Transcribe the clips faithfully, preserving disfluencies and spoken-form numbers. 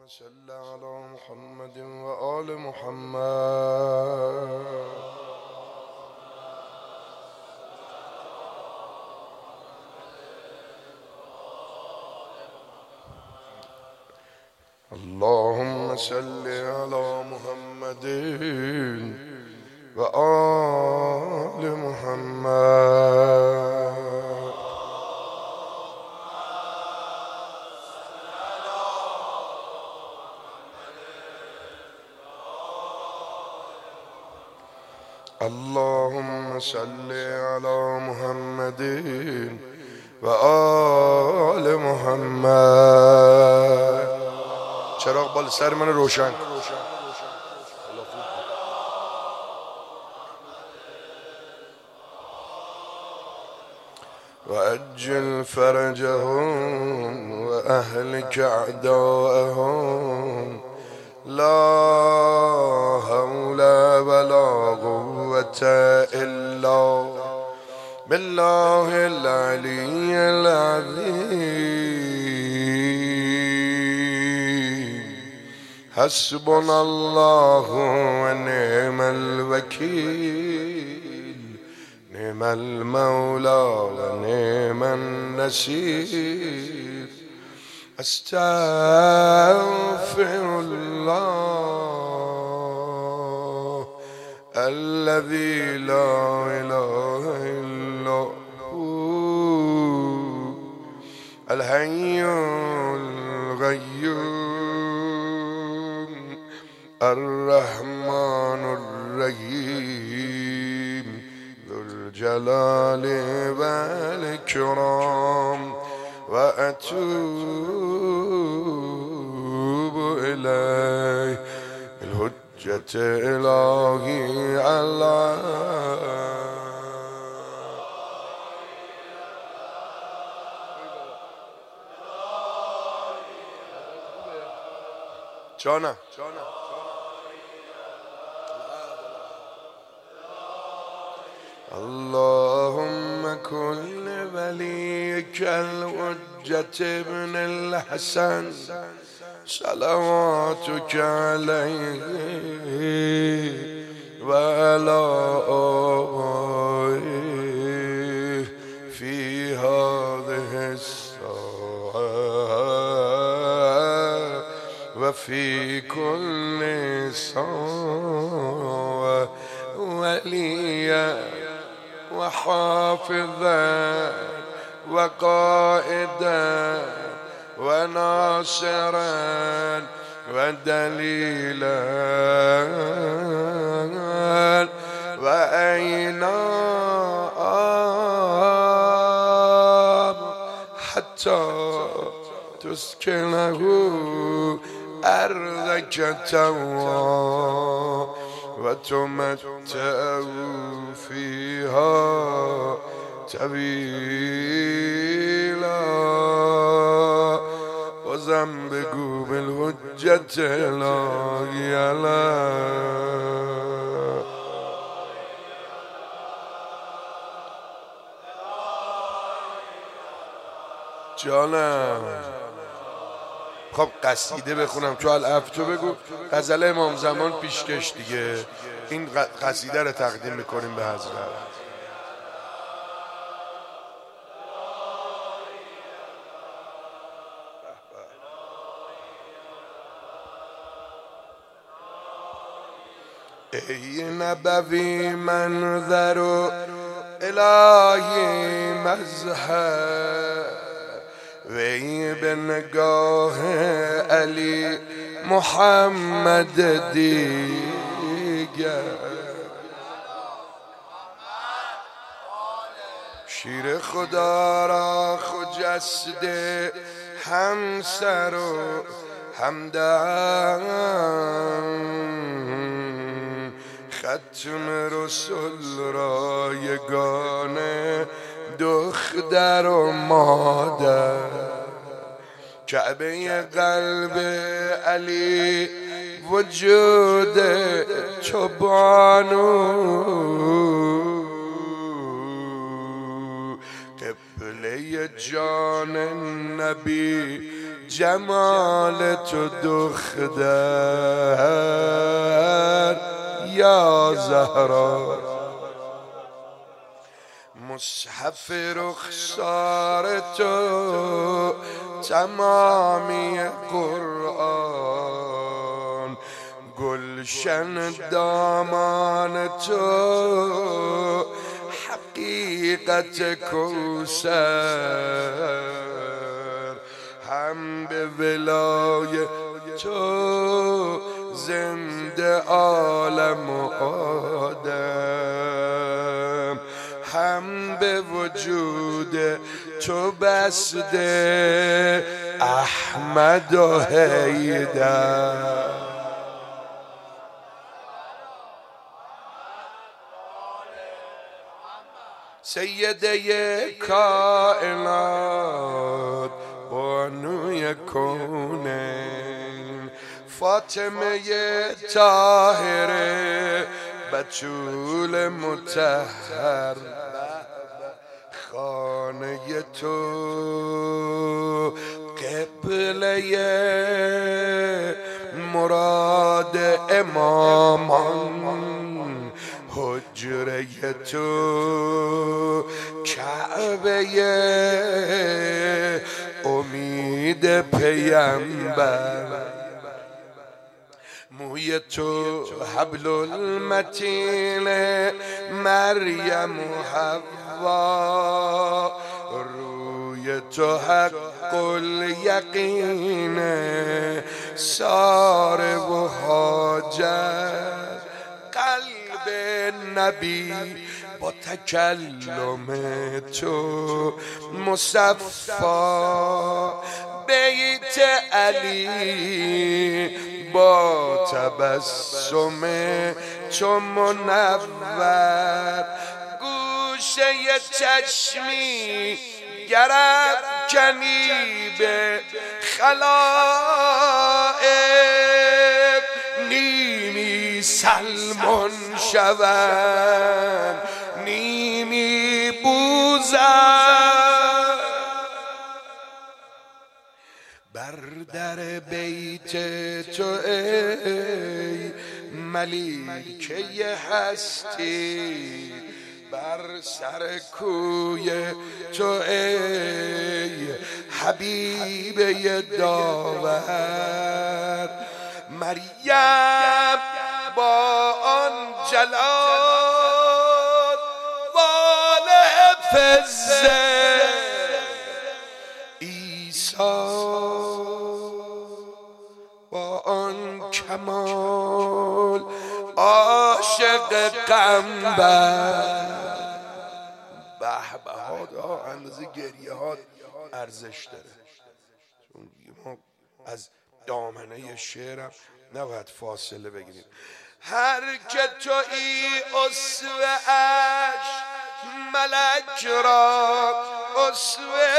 صل على محمد وآل محمد. اللهم صل على محمد وآل محمد. اللهم صل على محمد وآل محمد. چراغ بال سر من روشن. وأجل فرجهم وأهلك أعداءهم. لا حول ولا قوة إلا بالله العلي العظيم. حسبنا الله ونعم الوكيل. نعم المولى ونعم النصير. أستغفر الله الذي لا إله إلا هو الحي القيوم الرحمن الرحيم ذو الجلال والإكرام. وأتوب إليه الحجة إلهي على جانا اللهم كن وليك الحجة ابن الحسن صلواتك عليه وعلى آله في هذه الساعة وفي كل ساعة وليا وحافظا وقائدا وناصرا ودليلا وأينا حتى تسكنه أرضك توا وتمتع فيها طويلا. وزن بگو بالحجة الهی علیه. جانم خب قصیده بخونم تو العفو تو بگو. غزل امام زمان پیشکش دیگه. این قصیده رو تقدیم میکنیم به حضرت. ای نبوی منظر و الهی مظهر. وی به نگاه علی محمد دیگر. شیر خدا را خجسته همسر و همدم. ختم رسول را یگانه دختر و مادر. کعبه قلب علی وجود تو بانو. قبله جان نبی جمال تو دختر یا زهرا، مصحف رخسار تو تمامی قرآن، گلشن دامان تو حقیقت کوثر، هم به ولای تو زنده عالم و آدم، هم به وجود تو بسده احمد و حیدر. سیده کائنات بانوی کونین، فاطمه طاهره بتول مطهر، خانه تو قبله مراد امامان، حجره تو کعبه امید پیامبر، موی تو حبل المتین مریم و حوا، روی تو حق الیقین ساره و حاجر، قلب نبی با تکلم تو مصفا، بیت علی با تبسم تو منور، گوشه چشمی گرم کنی به خلائق، نیمی سلمان شوند نیمی بوزن، بر در بیت تو ای ملیکه هستی، بر سر کوی تو ای حبیبه داور، مریم با آن جلال واله فزه، عیسی با آن کمال عاشق قنبر. به به ها اندازه گریه ها ارزش داره، چون ما از دامنه شعرم نباید فاصله بگیریم. هر که تویی اسوه اش ملک را اسوه،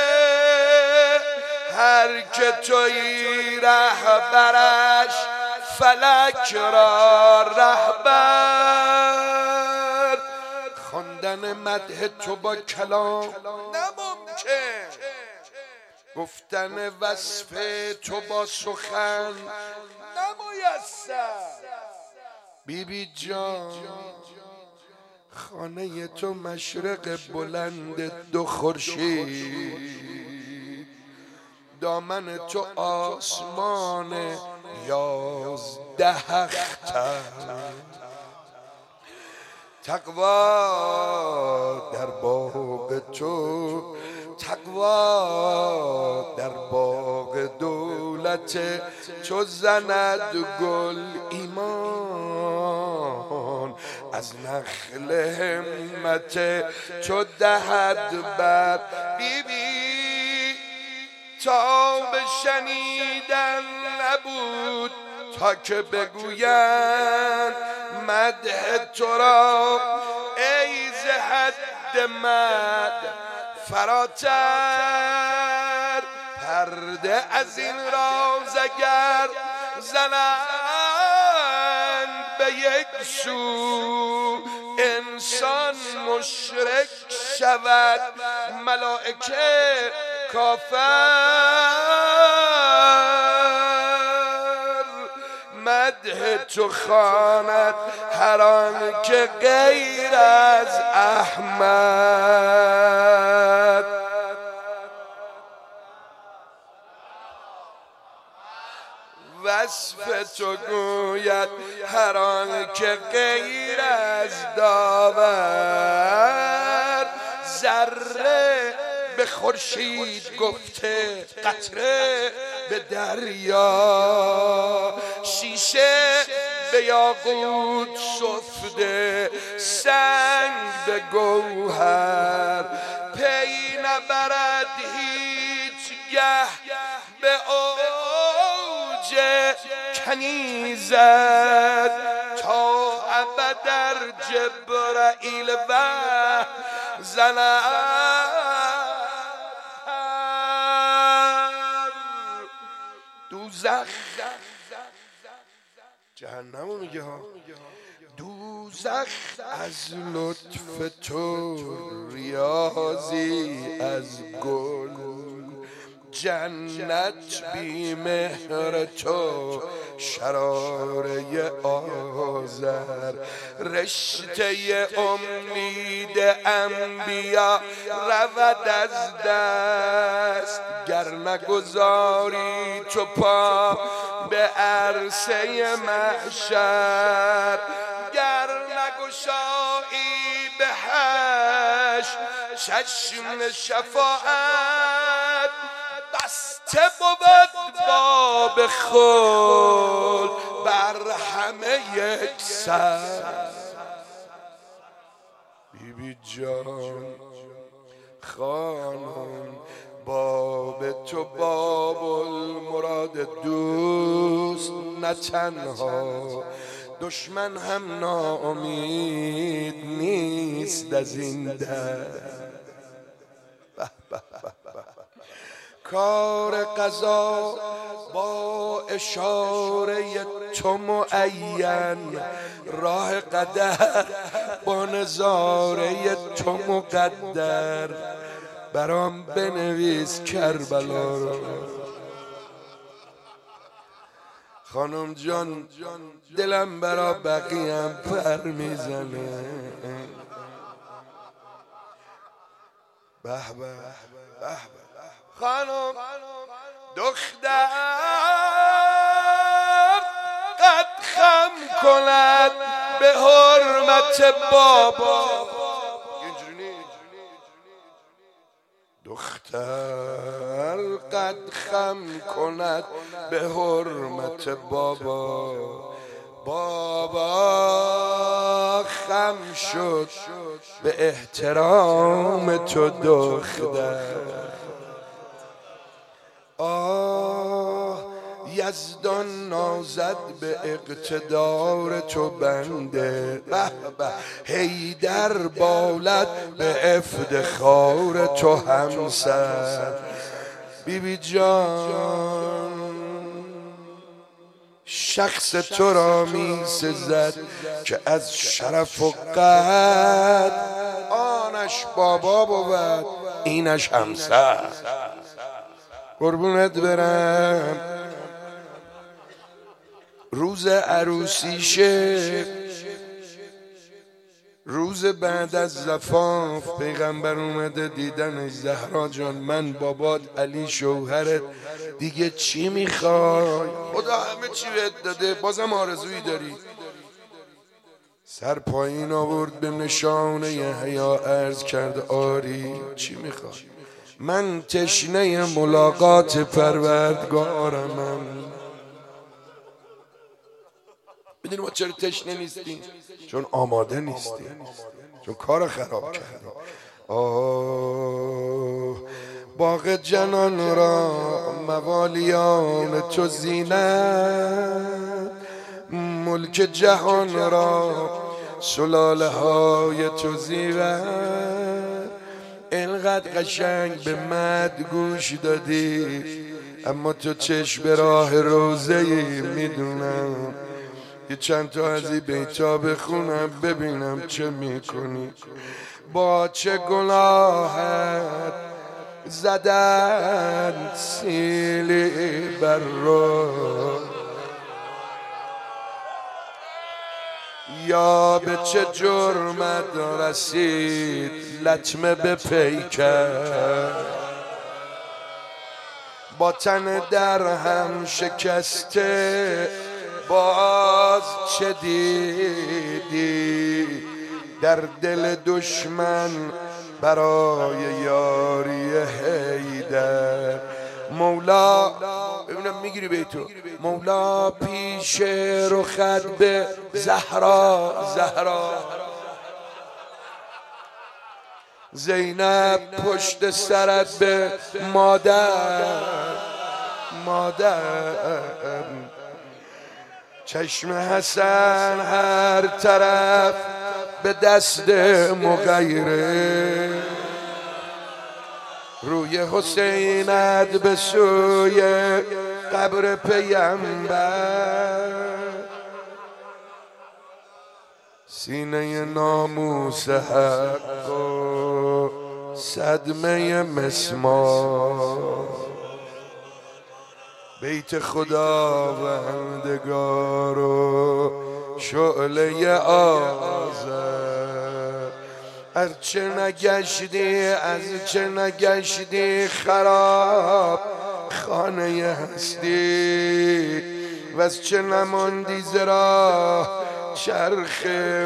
هر که تویی رهبرش فلک را رهبر، خواندن مدح تو با کلام نممکن، گفتن وصف تو با سخن نمیسر. بی بی جان خانه تو مشرق بلند دو خورشید، دامن تو آسمان یازده اختر، تقوا در باغ تو، تقوا در باغ دولت تو زند گل ایمان، از نخل همت تو دهد بر. بی بی تا به شنیدن نبود تا که بگویند مدح تو را، ای ز حد مدح فراتر، پرده از این راز اگر زنند به یک سو، انسان مشرک شود، ملائکه کافر مدح تو خواند هر آن که غیر از احمد. وصف تو گوید هر آن که غیر از داور. ذره به خورشید گفته قطره به دریا، شیشه به یاقوت سفته سنگ به گوهر. پی نبرد هیچ گه به اوج کنیزت تا ابد در جبرائیل وحی زند. دوزخ جهنمو میگه ها. دوزخ از لطف تو ریاضی از گل، جنت بی مهر تو شراره آذر. رشته امید انبیا رود از دست، گر نگذاری تو پا به عرصه محشر. گر نگشایی به حشر چشم شفاعت، بسته بود باب خلد بر همه یک سر. بی بی جان خانم باب تو باب المراد دوست، نه تنها دشمن هم ناامید نیست از این در. کار قضا با اشاره تو معین، راه قدر با نظاره تو مقدر. برام بنویس کربلا رو خانم جان، دلم برا بقیم پر میزنه. به به به خانم دختر قد خم کند به حرمت بابا. دختر قد خم کند به حرمت بابا. بابا خم شد به احترام تو دختر. آه یزدان نازد به اقتدار تو بنده، به به حیدر بالد به افتخار تو همسر. بی بی جان شخص تو را می سزد که از شرف و قدر، آنش بابا بود اینش همسر. قربونت برم روز عروسیشه، روز بعد از زفاف پیغمبر اومده دیدنش. زهرا جان من بابات علی شوهرت دیگه چی میخوای؟ خدا همه چی بهت داده، بازم آرزویی داری؟ سر پایین آورد به نشانه ی حیا عرض کرد آری چی میخوای؟ من تشنه ملاقات پروردگارمم. میدونی ما چرا تشنه نیستیم؟ چون آماده نیستیم، چون کار خراب کردیم. آه باغ جنان را موالیان تو زینت، ملک جهان را سلاله های تو زیور. اینقدر قشنگ به مد گوش دادی، اما تو چشم به راه روزه‌ای میدونم. یه چند تا از این بیتا بخونم ببینم چه میکنی. با چه گناهت زدن سیلی بر رو، یا به چه جرمت رسید لطمه به پیکر، با تن در هم شکسته باز چه دیدی در دل دشمن برای یاری حیدر. مولا ببینم میگیری بیتو، مولا پیش رخت به زهرا زهرا، زینب پشت سرت به مادر مادر، چشم حسن هر طرف به دست مغیره، روی حسینت به سوی قبر پیامبر، سینه ناموس حق و صدمه مسمار، بیت خداوندگار و شعله آذر. هرچه نگشتی از چه نگشتی خراب خانه هستی، و از چه نماندی زرا چرخ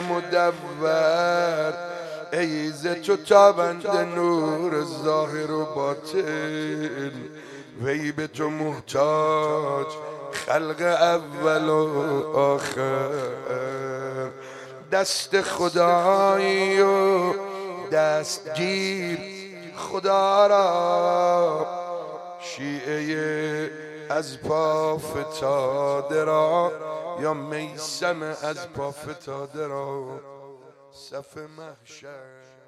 مدور، ای ز تو تابنده نور ظاهر و باطن، وی به تو محتاج خلق اول و آخر، دست خدایی و دستگیر خدا را، شیعه از پا فتاده را یا میسم از پا فتاده را صف محشر.